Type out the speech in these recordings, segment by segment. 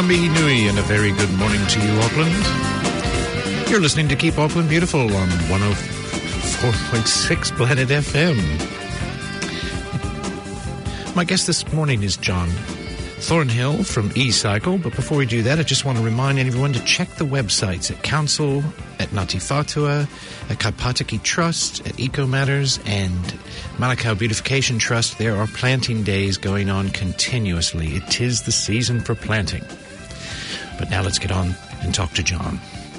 Mihi Nui, and a very good morning to you, Auckland. You're listening to Keep Auckland Beautiful on 104.6 Planet FM. My guest this morning is John Thornhill from eCycle, but before we do that, I just want to remind everyone to check the websites at Council, at Ngāti Whātua, at Kaipatiki Trust, at Eco Matters, and Manukau Beautification Trust. There are planting days going on continuously. It is the season for planting. But now let's get on and talk to John.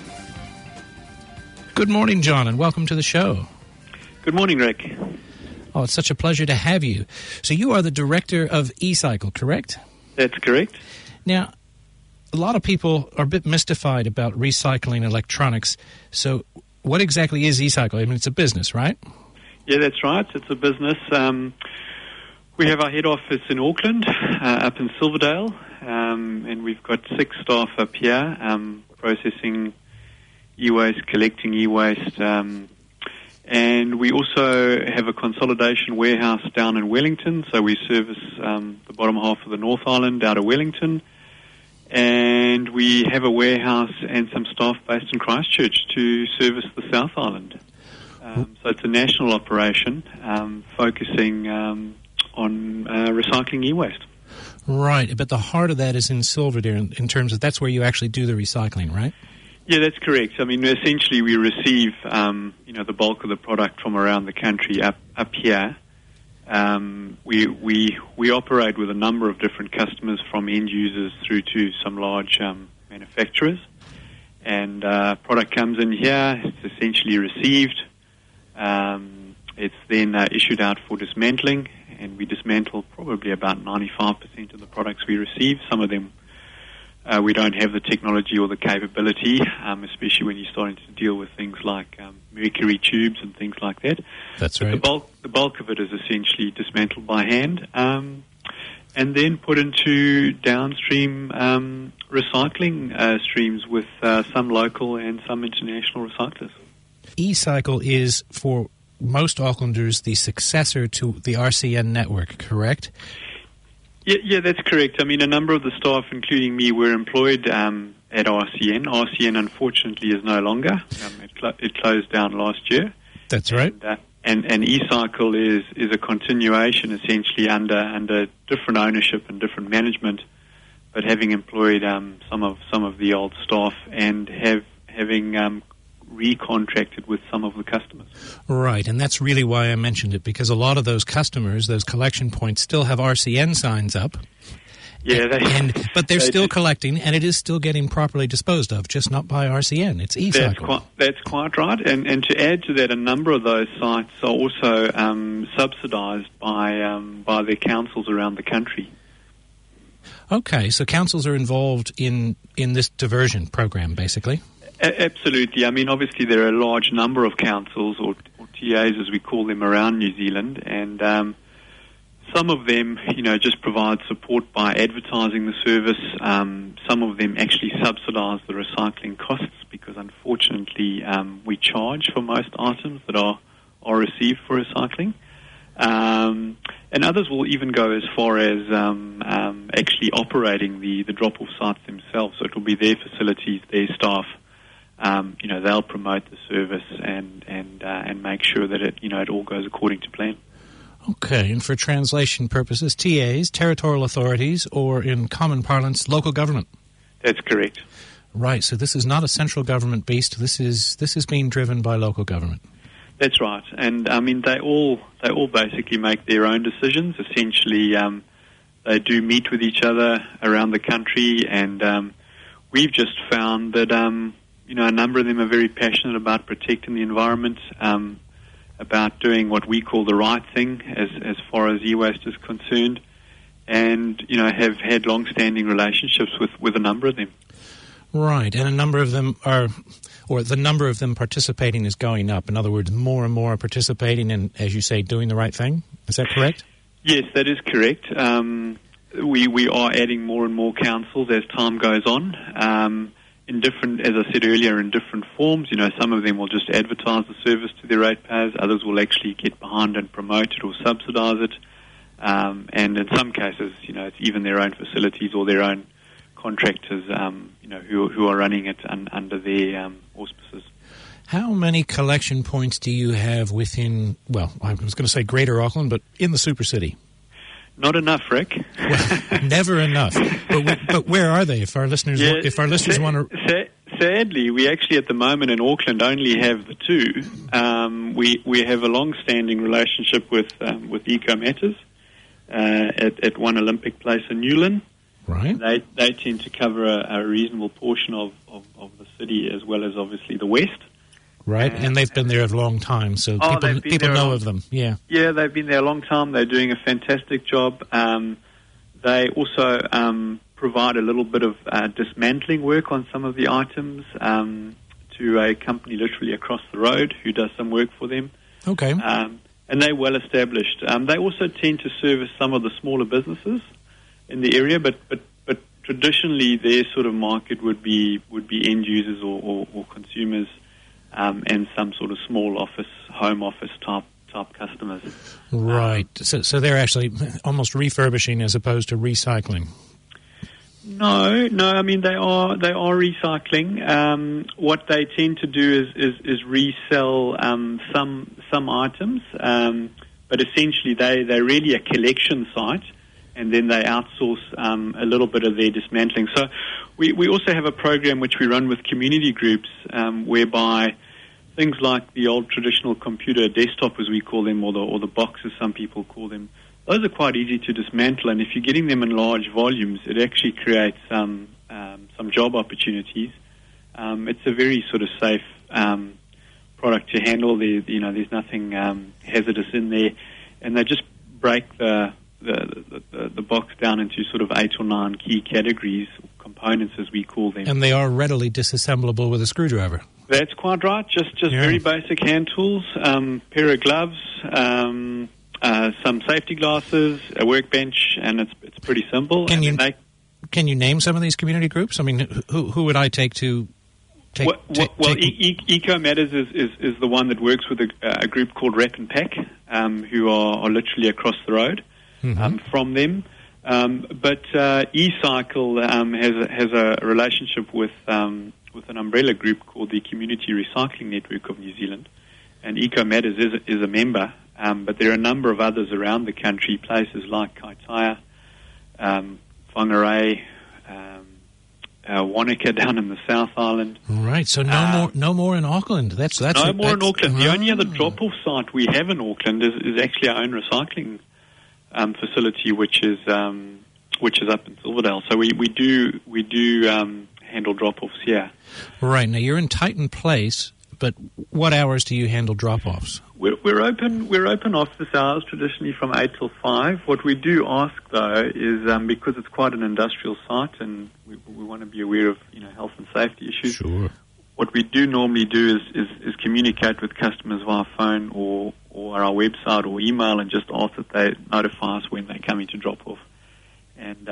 Good morning, John, and welcome to the show. Good morning, Rick. Oh, it's such a pleasure to have you. So you are the director of eCycle, correct? That's correct. Now, a lot of people are a bit mystified about recycling electronics. So what exactly is eCycle? I mean, it's a business, right? Yeah, that's right. It's a business. We have our head office in Auckland, up in Silverdale, and we've got 6 staff up here processing e-waste, collecting e-waste, and we also have a consolidation warehouse down in Wellington, so we service the bottom half of the North Island out of Wellington, and we have a warehouse and some staff based in Christchurch to service the South Island. So it's a national operation focusing on recycling e-waste. Right, but the heart of that is in Silverdale in terms of that's where you actually do the recycling, right? Yeah, that's correct. I mean, essentially we receive, the bulk of the product from around the country up here. We operate with a number of different customers, from end users through to some large manufacturers. And product comes in here, it's essentially received. It's then issued out for dismantling, and we dismantle probably about 95% of the products we receive. Some of them we don't have the technology or the capability, especially when you're starting to deal with things like mercury tubes and things like that. That's right. The bulk of it is essentially dismantled by hand, and then put into downstream recycling streams with some local and some international recyclers. eCycle is, for most Aucklanders, the successor to the RCN network, correct? Yeah, that's correct. I mean, a number of the staff, including me, were employed at RCN. RCN, unfortunately, is no longer. It closed down last year. That's right. And eCycle is a continuation, essentially, under different ownership and different management, but having employed some of the old staff and having recontracted with some of the customers. Right, and that's really why I mentioned it, because a lot of those customers, those collection points, still have RCN signs up. Yeah, but they're still collecting, and it is still getting properly disposed of, just not by RCN. It's eCycle. That's quite right. And to add to that, a number of those sites are also subsidised by their councils around the country. Okay, so councils are involved in this diversion program, basically. Absolutely. I mean, obviously there are a large number of councils, or TAs as we call them, around New Zealand, and some of them, just provide support by advertising the service. Some of them actually subsidise the recycling costs, because unfortunately we charge for most items that are received for recycling. And others will even go as far as actually operating the drop-off sites themselves. So it will be their facilities, their staff. They'll promote the service and make sure that it all goes according to plan. Okay, and for translation purposes, TAs, territorial authorities, or in common parlance, local government. That's correct. Right. So this is not a central government beast. This is being driven by local government. That's right. And I mean, they all basically make their own decisions. Essentially, they do meet with each other around the country, and we've just found that a number of them are very passionate about protecting the environment, about doing what we call the right thing as far as e-waste is concerned, and have had long-standing relationships with a number of them. Right, and a number of them the number of them participating is going up. In other words, more and more are participating and, as you say, doing the right thing. Is that correct? Yes, that is correct. We are adding more and more councils as time goes on. In different, as I said earlier, in different forms. Some of them will just advertise the service to their ratepayers. Others will actually get behind and promote it or subsidise it. And in some cases, it's even their own facilities or their own contractors, who are running it under their auspices. How many collection points do you have within, well, I was going to say Greater Auckland, but in the Super City? Not enough, Rick. Well, never enough. But where are they? If our listeners want to... Sadly, we actually at the moment in Auckland only have the two. We have a long-standing relationship with Eco Matters at One Olympic Place in Newlyn. Right. They tend to cover a reasonable portion of the city as well as obviously the west. Right, and they've been there a long time, so people know of them. Yeah. Yeah, they've been there a long time. They're doing a fantastic job. They also provide a little bit of dismantling work on some of the items to a company literally across the road who does some work for them. Okay. And they're well established. They also tend to service some of the smaller businesses in the area, but traditionally their sort of market would be end users or consumers. And some sort of small home office type customers. Right. So they're actually almost refurbishing as opposed to recycling. No. I mean they are recycling. What they tend to do is resell some items, but essentially they're really a collection site, and then they outsource a little bit of their dismantling. So we also have a program which we run with community groups whereby things like the old traditional computer desktop, as we call them, or the boxes some people call them, those are quite easy to dismantle, and if you're getting them in large volumes, it actually creates some job opportunities. It's a very sort of safe product to handle. There's nothing hazardous in there, and they just break the box down into sort of 8 or 9 key categories, components as we call them. And they are readily disassemblable with a screwdriver. That's quite right. Just very basic hand tools, pair of gloves, some safety glasses, a workbench, and it's pretty simple. Can you name some of these community groups? I mean, who would I take to? Eco Matters is the one that works with a group called Wrap and Pack, who are literally across the road from them. But eCycle has a relationship with an umbrella group called the Community Recycling Network of New Zealand, and Eco Matters is a member. But there are a number of others around the country, places like Kaitaia, Whangarei, Wanaka down in the South Island. Right, so no more in Auckland. That's no more in Auckland. The only other drop-off site we have in Auckland is actually our own recycling facility, which is up in Silverdale. So we do handle drop-offs here. Right, now you're in Titan Place, but what hours do you handle drop-offs? We're open office hours traditionally from 8 till 5. What we do ask though is because it's quite an industrial site and we want to be aware of health and safety issues. Sure. What we do normally do is communicate with customers via phone or our website or email and just ask that they notify us when they're coming to drop off. And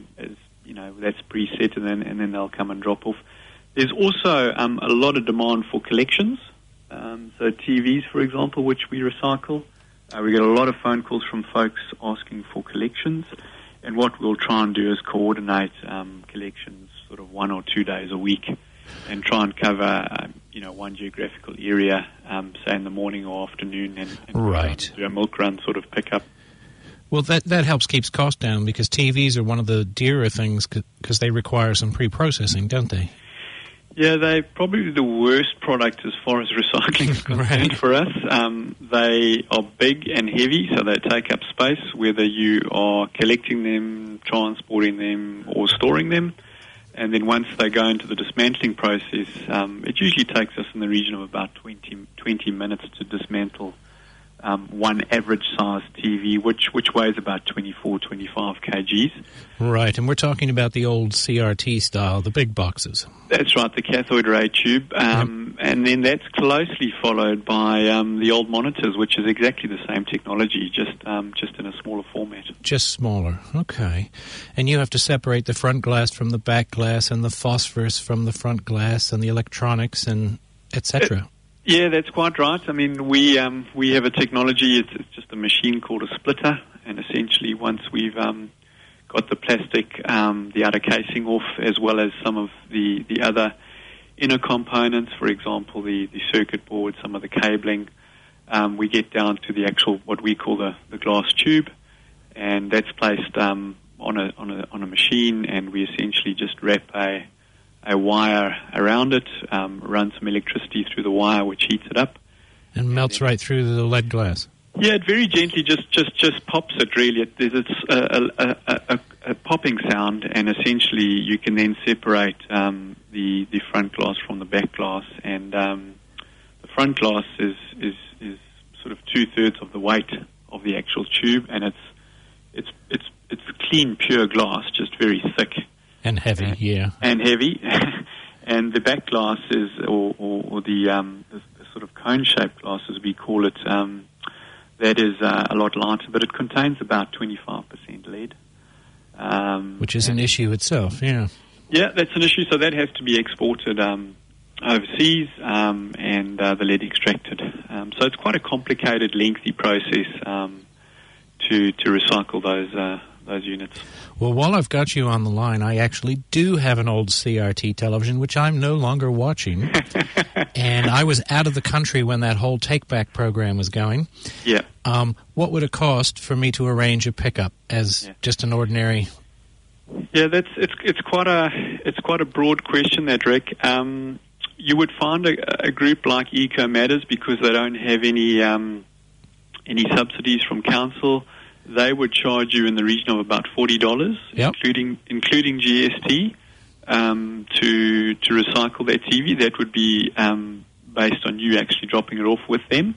that's preset, and then they'll come and drop off. There's also a lot of demand for collections. So TVs, for example, which we recycle. We get a lot of phone calls from folks asking for collections. And what we'll try and do is coordinate collections sort of 1 or 2 days a week and try and cover, one geographical area, say in the morning or afternoon, and right. Do a milk run sort of pick up. Well, that helps keeps costs down because TVs are one of the dearer things because they require some pre-processing, don't they? Yeah, they're probably the worst product as far as recycling is concerned for us. They are big and heavy, so they take up space, whether you are collecting them, transporting them, or storing them. And then once they go into the dismantling process, it usually takes us in the region of about 20 minutes to dismantle one average-sized TV, which weighs about 24, 25 kgs. Right, and we're talking about the old CRT style, the big boxes. That's right, the cathode ray tube. And then that's closely followed by the old monitors, which is exactly the same technology, just in a smaller format. Just smaller, okay. And you have to separate the front glass from the back glass and the phosphorus from the front glass and the electronics and etc. Yeah, that's quite right. I mean, we have a technology, it's just a machine called a splitter, and essentially once we've got got the plastic, the outer casing off, as well as some of the other inner components, for example, the circuit board, some of the cabling. We get down to the actual, what we call the glass tube, and that's placed on a machine, and we essentially just wrap a wire around it, run some electricity through the wire, which heats it up. And melts right through the lead glass. Yeah, it very gently just pops it, really. There's a popping sound, and essentially you can then separate the front glass from the back glass. And the front glass is sort of 2/3 of the weight of the actual tube, and it's clean, pure glass, just very thick. And heavy, yeah. And heavy. And the back glass is, or the sort of cone-shaped glass, as we call it, that is a lot lighter, but it contains about 25% lead. Which is an issue itself, yeah. Yeah, that's an issue, so that has to be exported overseas and the lead extracted. So it's quite a complicated, lengthy process to recycle those units. Well, while I've got you on the line, I actually do have an old CRT television, which I'm no longer watching. And I was out of the country when that whole take-back program was going. Yeah. What would it cost for me to arrange a pickup as just an ordinary? Yeah, it's quite a broad question, that, Rick. You would find a group like Eco Matters, because they don't have any subsidies from council. They would charge you in the region of about $40, including GST, to recycle that TV. That would be based on you actually dropping it off with them.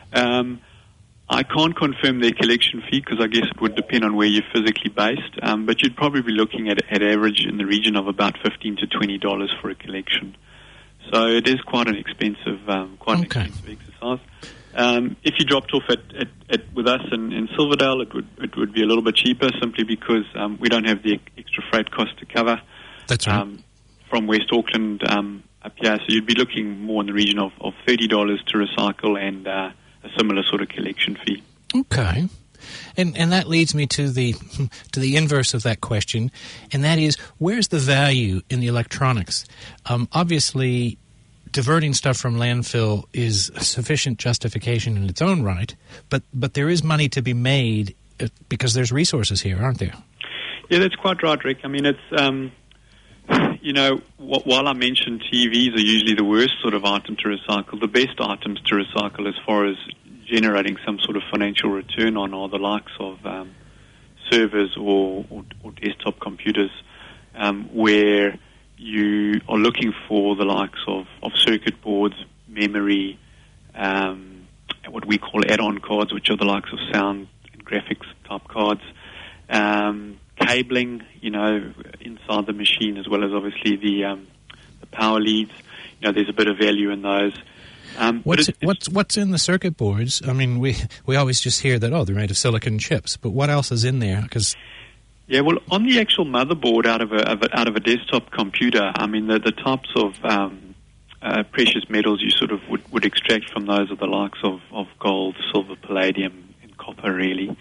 I can't confirm their collection fee, because I guess it would depend on where you're physically based. But you'd probably be looking at average in the region of about $15 to $20 for a collection. So it is quite an expensive, expensive exercise. If you dropped off with us in Silverdale, it would be a little bit cheaper, simply because we don't have the extra freight cost to cover. That's right. From West Auckland up here, so you'd be looking more in the region of $30 to recycle, and a similar sort of collection fee. Okay. And that leads me to the inverse of that question, and that is, where's the value in the electronics? Obviously, diverting stuff from landfill is a sufficient justification in its own right, but there is money to be made because there's resources here, aren't there? Yeah, that's quite right, Rick. I mean, it's while I mentioned TVs are usually the worst sort of item to recycle, the best items to recycle as far as generating some sort of financial return on are the likes of servers or desktop computers, where you are looking for the likes of circuit boards, memory, what we call add-on cards, which are the likes of sound and graphics type cards, cabling, inside the machine, as well as obviously the power leads. There's a bit of value in those. What's in the circuit boards? I mean, we always just hear that, they're made of silicon chips, but what else is in there? Yeah, well, on the actual motherboard out of a desktop computer, I mean, the types of precious metals you sort of would extract from those are the likes of gold, silver, palladium, and copper, really.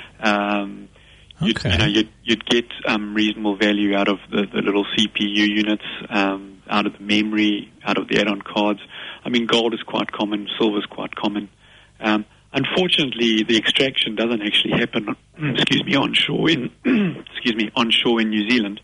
You'd get reasonable value out of the little CPU units, out of the memory, out of the add-on cards. I mean, gold is quite common, silver is quite common. Unfortunately, the extraction doesn't actually happen, onshore in onshore in New Zealand.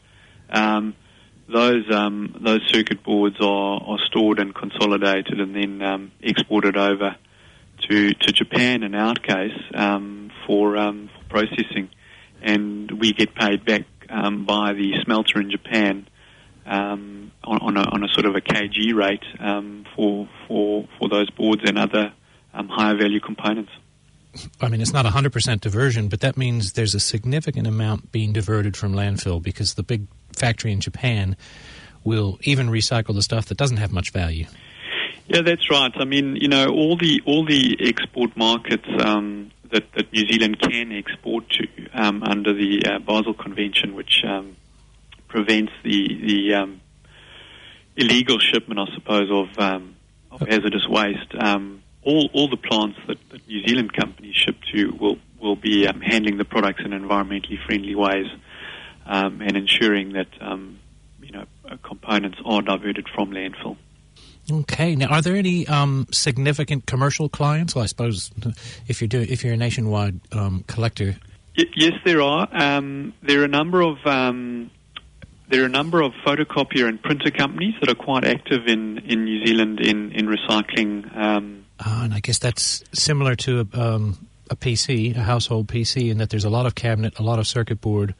Those circuit boards are stored and consolidated and then exported over to Japan, in our case, for processing, and we get paid back by the smelter in Japan on a sort of a kg rate for those boards and other higher value components. I mean, it's not 100% diversion, but that means there's a significant amount being diverted from landfill, because the big factory in Japan will even recycle the stuff that doesn't have much value. Yeah, that's right. I mean, all the export markets that New Zealand can export to under the Basel Convention, which prevents the illegal shipment, I suppose, of hazardous waste. All the plants that New Zealand companies ship to will be handling the products in environmentally friendly ways. and ensuring that components are diverted from landfill. Okay. Now, are there any significant commercial clients? Well, I suppose if you're a nationwide collector. Yes, there are. There are a number of photocopier and printer companies that are quite active in New Zealand in recycling. And I guess that's similar to a PC, a household PC, in that there's a lot of cabinet, a lot of circuit board.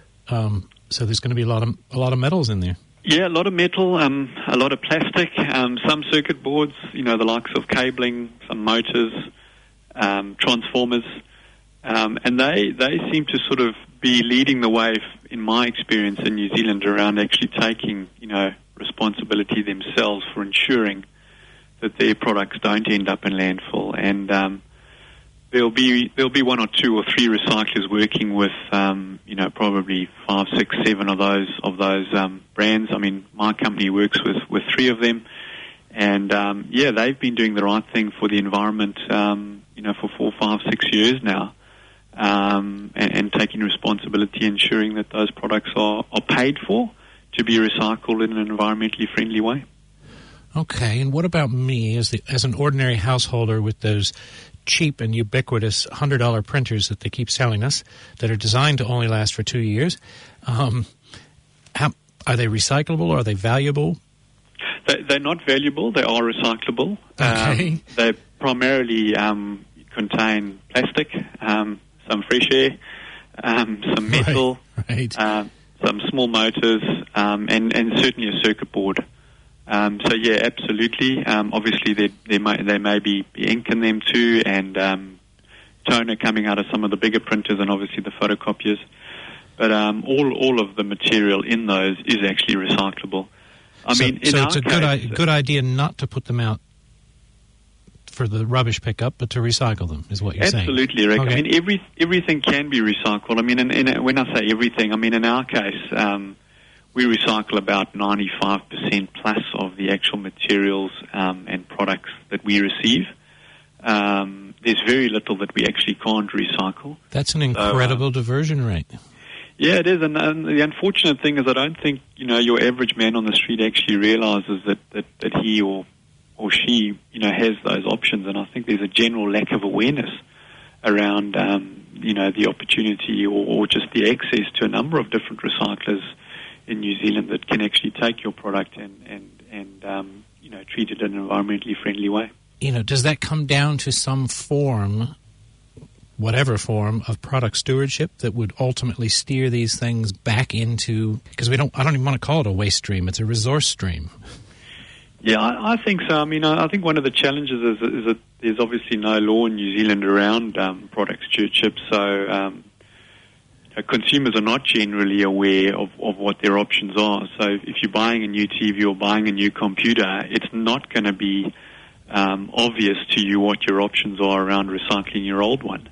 So there's going to be a lot of metals in there. Yeah, a lot of metal, a lot of plastic, some circuit boards, the likes of cabling, some motors, transformers, and they seem to sort of be leading the way, in my experience in New Zealand, around actually taking, responsibility themselves for ensuring that their products don't end up in landfill. And there'll be one or two or three recyclers working with, probably 5, 6, 7 of those brands. I mean, my company works with 3 of them, and they've been doing the right thing for the environment, for 4, 5, 6 years now, and taking responsibility, ensuring that those products are paid for to be recycled in an environmentally friendly way. Okay, and what about me as an ordinary householder with those cheap and ubiquitous $100 printers that they keep selling us that are designed to only last for 2 years? Are they recyclable? Are they valuable? They're not valuable. They are recyclable. Okay. They primarily contain plastic, some fresh air, some metal, right. some small motors, and certainly a circuit board. So yeah, absolutely. Obviously, there may be ink in them too, and toner coming out of some of the bigger printers, and obviously the photocopiers. But all of the material in those is actually recyclable. So it's a good idea not to put them out for the rubbish pickup, but to recycle them, is what you're saying. Absolutely, Rick. Okay. I mean, everything can be recycled. I mean, when I say everything, I mean in our case. We recycle about 95% plus of the actual materials and products that we receive. There's very little that we actually can't recycle. That's an incredible diversion rate. Yeah, it is. And the unfortunate thing is I don't think, your average man on the street actually realizes that he or she, has those options. And I think there's a general lack of awareness around, the opportunity or just the access to a number of different recyclers in New Zealand that can actually take your product and treat it in an environmentally friendly way. Does that come down to some form, whatever form, of product stewardship that would ultimately steer these things back into, because I don't even want to call it a waste stream, it's a resource stream. Yeah, I think so. I mean, I think one of the challenges is that there's obviously no law in New Zealand around product stewardship, so consumers are not generally aware of what their options are. So if you're buying a new TV or buying a new computer, it's not going to be obvious to you what your options are around recycling your old one.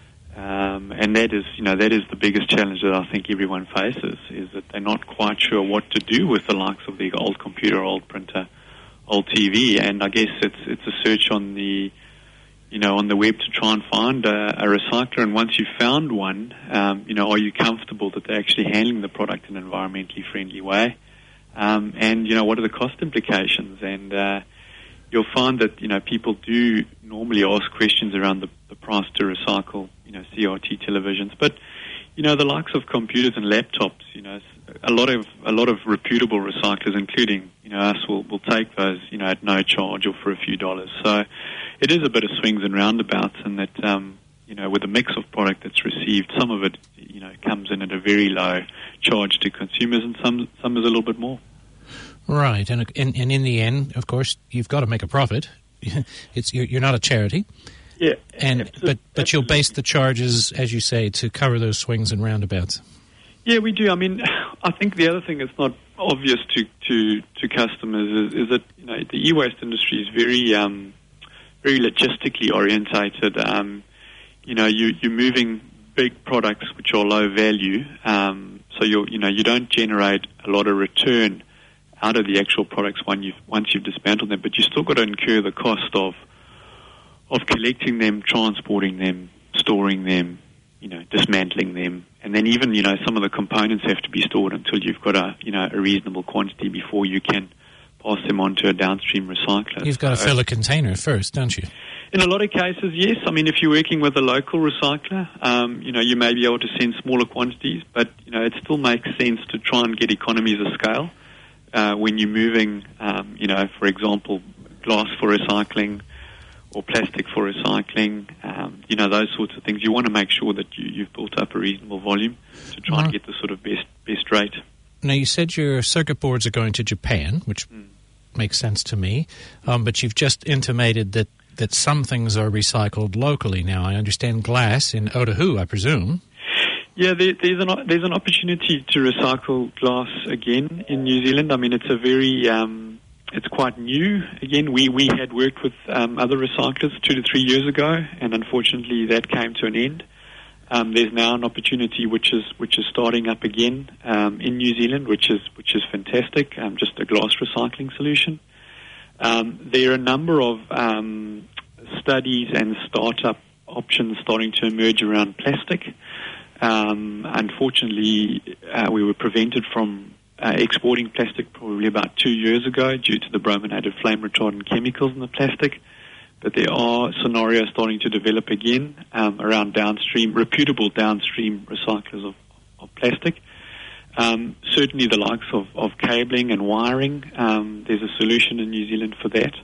And that is the biggest challenge that I think everyone faces, is that they're not quite sure what to do with the likes of the old computer, old printer, old TV. And I guess it's a search on the web to try and find a recycler, and once you've found one, are you comfortable that they're actually handling the product in an environmentally friendly way? And, what are the cost implications? And you'll find that, people do normally ask questions around the price to recycle, CRT televisions. But, the likes of computers and laptops, a lot of reputable recyclers, including, us, will take those, at no charge or for a few dollars. So it is a bit of swings and roundabouts, and that, with a mix of product that's received, some of it, comes in at a very low charge to consumers, and some is a little bit more. Right, and in the end, of course, you've got to make a profit. You're not a charity. Yeah, but you'll base the charges, as you say, to cover those swings and roundabouts. Yeah, we do. I mean, I think the other thing that's not obvious to customers is that the e-waste industry is very logistically orientated. You're moving big products which are low value, so you don't generate a lot of return out of the actual products once you've dismantled them, but you still got to incur the cost of collecting them, transporting them, storing them, dismantling them. And then even, some of the components have to be stored until you've got a reasonable quantity before you can pass them on to a downstream recycler. You've got to fill a container first, don't you? In a lot of cases, yes. I mean, if you're working with a local recycler, you may be able to send smaller quantities, but, it still makes sense to try and get economies of scale when you're moving, for example, glass for recycling or plastic for recycling, those sorts of things. You want to make sure that you've built up a reasonable volume to try and get the sort of best rate. Now, you said your circuit boards are going to Japan, which makes sense to me, but you've just intimated that some things are recycled locally now. I understand glass in Otahu, I presume. Yeah, there's an opportunity to recycle glass again in New Zealand. I mean, it's a very it's quite new. Again, we had worked with other recyclers 2 to 3 years ago, and unfortunately that came to an end. There's now an opportunity which is starting up again in New Zealand, which is fantastic. Just a glass recycling solution. There are a number of studies and startup options starting to emerge around plastic. Unfortunately, we were prevented from exporting plastic probably about 2 years ago due to the brominated flame retardant chemicals in the plastic. But there are scenarios starting to develop again around reputable downstream recyclers of plastic. Certainly the likes of cabling and wiring, there's a solution in New Zealand for that.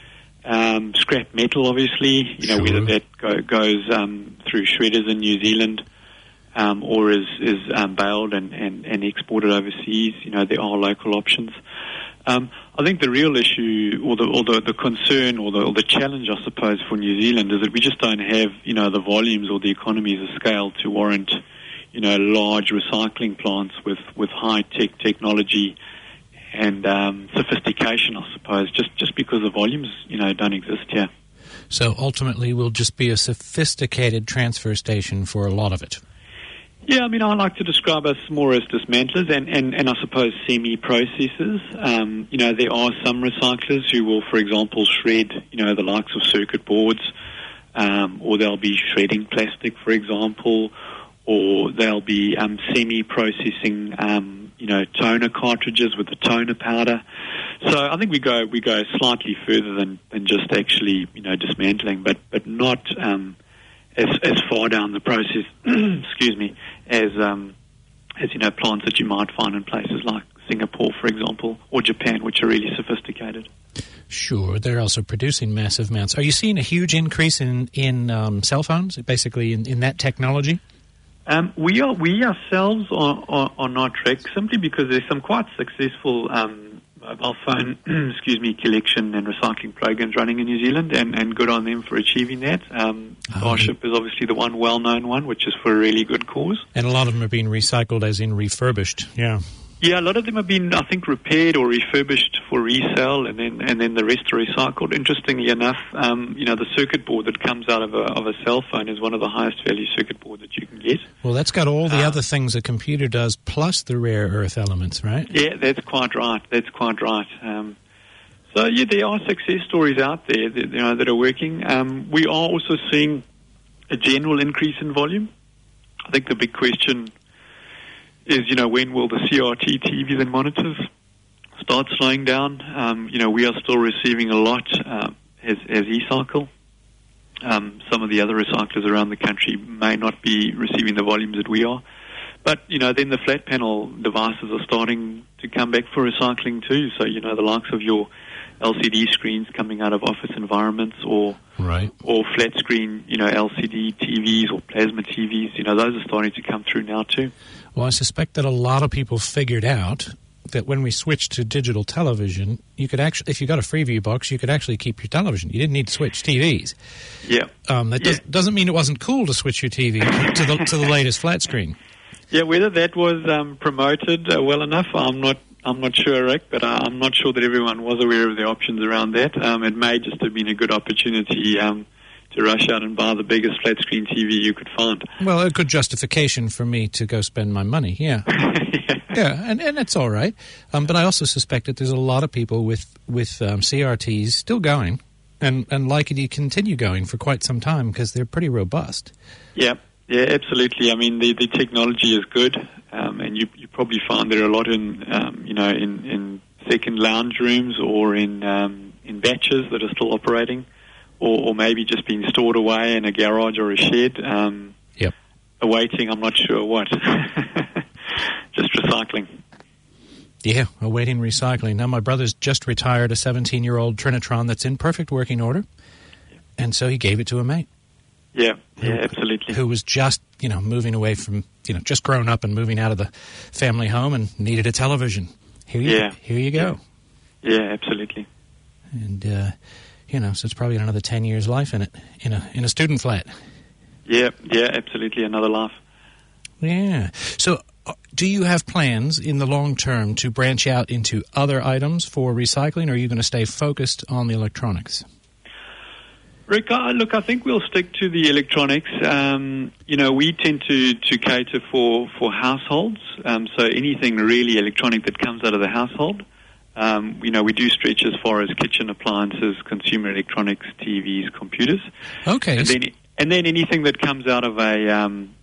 Scrap metal, obviously, Sure. Whether that goes through shredders in New Zealand or is baled and exported overseas, there are local options. I think the real issue, or the concern, or the challenge, I suppose, for New Zealand is that we just don't have, the volumes or the economies of scale to warrant, large recycling plants with high-tech technology and sophistication, I suppose, just because the volumes, don't exist here. So ultimately, we'll just be a sophisticated transfer station for a lot of it. Yeah, I mean, I like to describe us more as dismantlers and I suppose semi-processors. There are some recyclers who will, for example, shred, the likes of circuit boards, or they'll be shredding plastic, for example, or they'll be semi-processing, toner cartridges with the toner powder. So I think we go slightly further than just actually, dismantling, but not as far down the process, excuse me, as plants that you might find in places like Singapore, for example, or Japan, which are really sophisticated. Sure, they're also producing massive amounts. Are you seeing a huge increase in cell phones, basically in that technology? We ourselves are not tracked simply because there's some quite successful mobile phone, collection and recycling programs running in New Zealand, and good on them for achieving that. Starship is obviously the one well-known one, which is for a really good cause. And a lot of them are being recycled, as in refurbished. Yeah. Yeah, a lot of them have been, I think, repaired or refurbished for resale, and then the rest are recycled. Interestingly enough, the circuit board that comes out of a cell phone is one of the highest value circuit boards that you can get. Well, that's got all the other things a computer does, plus the rare earth elements, right? Yeah, that's quite right. So yeah, there are success stories out there that are working. We are also seeing a general increase in volume. I think the big question is, when will the CRT TVs and monitors start slowing down? We are still receiving a lot as eCycle. Some of the other recyclers around the country may not be receiving the volumes that we are. But, then the flat panel devices are starting to come back for recycling too. So, the likes of your LCD screens coming out of office environments or flat screen, LCD TVs or plasma TVs, those are starting to come through now too. Well, I suspect that a lot of people figured out that when we switched to digital television, you could actually, if you got a Freeview box, you could actually keep your television. You didn't need to switch TVs. Yeah. Doesn't mean it wasn't cool to switch your TV to the latest flat screen. Yeah, whether that was promoted well enough, I'm not sure, Rick, but I'm not sure that everyone was aware of the options around that. It may just have been a good opportunity to rush out and buy the biggest flat screen TV you could find. Well, a good justification for me to go spend my money, yeah. Yeah, and it's all right. But I also suspect that there's a lot of people with CRTs still going and likely to continue going for quite some time because they're pretty robust. Yeah, Yeah, absolutely. I mean, the technology is good, and you probably find there are a lot in second lounge rooms or in batches that are still operating, or maybe just being stored away in a garage or a shed. Yep. Awaiting, I'm not sure what. Just recycling. Yeah, awaiting recycling. Now, my brother's just retired a 17-year-old Trinitron that's in perfect working order, and so he gave it to a mate. Yeah, absolutely. Who was just, moving away from, just grown up and moving out of the family home and needed a television. Here you go. Yeah, absolutely. And, so it's probably another 10 years life in it, in a student flat. Yeah, absolutely, another life. Yeah. So do you have plans in the long term to branch out into other items for recycling, or are you going to stay focused on the electronics? Rick, look, I think we'll stick to the electronics. We tend to cater for households, so anything really electronic that comes out of the household. We do stretch as far as kitchen appliances, consumer electronics, TVs, computers. Okay. And then anything that comes out of an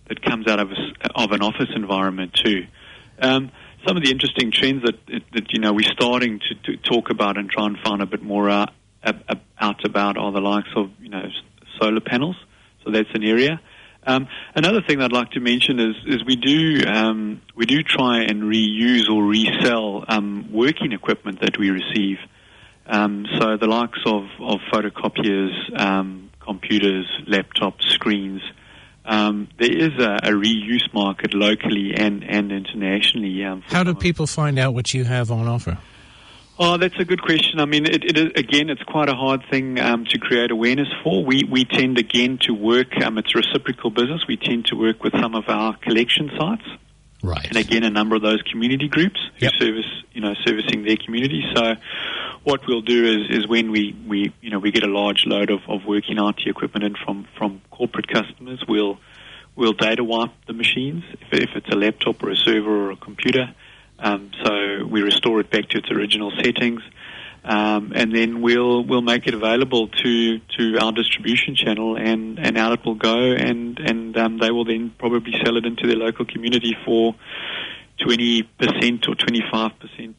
office environment too. Some of the interesting trends that we're starting to talk about and try and find a bit more out about are the likes of solar panels. So that's an area. Another thing I'd like to mention is we do try and reuse or resell working equipment that we receive. So the likes of photocopiers, computers, laptops, screens. There is a reuse market locally and internationally. How do people find out what you have on offer? Oh, that's a good question. I mean, it is, again, it's quite a hard thing to create awareness for. We tend, again, to work, it's a reciprocal business. We tend to work with some of our collection sites. Right. And, again, a number of those community groups who servicing their community. So what we'll do is when we get a large load of working IT equipment in from corporate customers, we'll data wipe the machines, if it's a laptop or a server or a computer. So we restore it back to its original settings, and then we'll make it available to our distribution channel, and out it will go, and they will then probably sell it into their local community for 20% or 25%,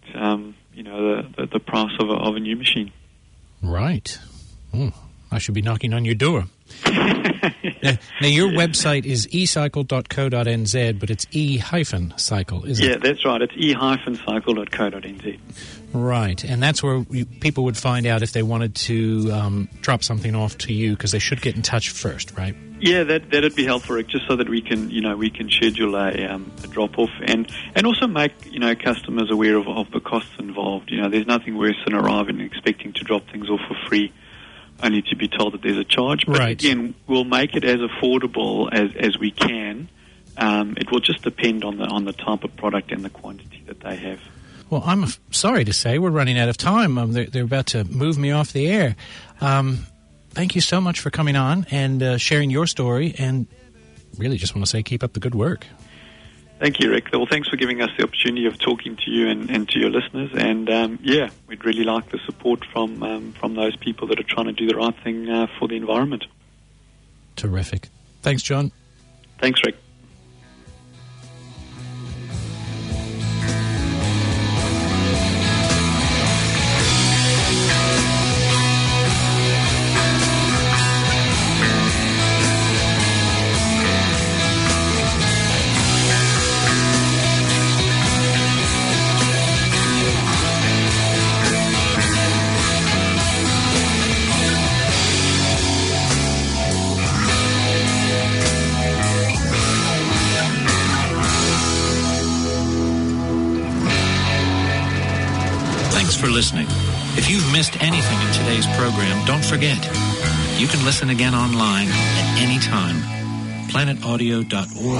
the price of a new machine. Right. I should be knocking on your door. Now, your website is ecycle.co.nz, but it's e-cycle, isn't it? Yeah, that's right. It's e-cycle.co.nz. Right, and that's where people would find out if they wanted to drop something off to you, because they should get in touch first, right? Yeah, that'd be helpful, Rick, just so that we can schedule a drop-off and also make, customers aware of the costs involved. There's nothing worse than arriving and expecting to drop things off for free, only to be told that there's a charge. But right. Again, we'll make it as affordable as we can. It will just depend on the type of product and the quantity that they have. Well, I'm sorry to say we're running out of time. They're about to move me off the air. Thank you so much for coming on and sharing your story, and really just want to say keep up the good work. Thank you, Rick. Well, thanks for giving us the opportunity of talking to you and to your listeners. And, we'd really like the support from those people that are trying to do the right thing for the environment. Terrific. Thanks, John. Thanks, Rick. For listening. If you've missed anything in today's program, don't forget, you can listen again online at any time. planetaudio.org